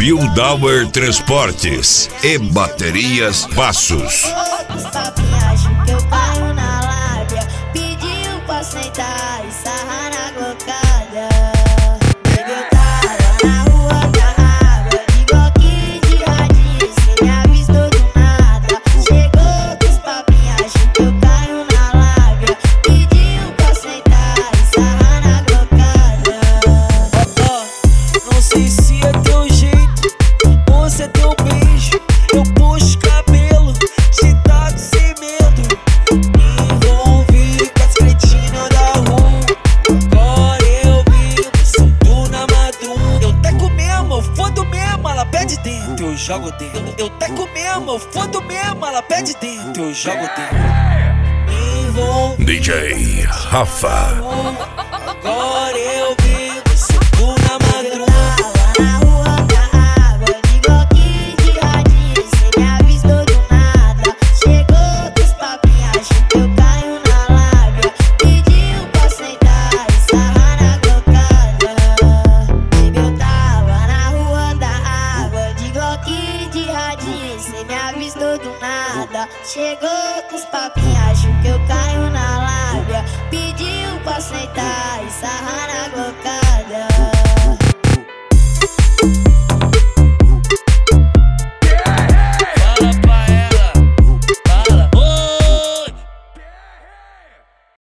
Buildauer Transportes e Baterias Passos. Os papinhos que eu caio na lábia, pediu pra sentar e sarrar na glocada. Eu tava na rua da água, de bloquinho de radinho, cê me avistou do nada. Chegou com os papinhos que eu caio na lábia, pediu pra sentar e sarrar na glocada. Não sei se é teu jeito ou se é teu beijo. Eu puxo o cabelo, te taco sem medo. Me envolvi com as cretinas da rua. Agora eu vivo, subo na madruga. Eu teco mesmo, eu fodo mesmo, ela pede dentro, eu jogo dentro. Eu teco mesmo, eu fodo mesmo, ela pede dentro, eu jogo dentro. Me envolvi DJ Rafa. agora eu vivo, subo na madruga. Na rua da água, de bloquinho de radinho, cê me avistou do nada. Chegou com os papinhos que eu caio na lábia, pediu pra sentar e sarrar na glocada. Eu tava na rua da água, de bloquinho de radinho, cê me avistou do nada. Chegou com os papinhos que eu caio na lábia, pediu pra sentar e sarrar na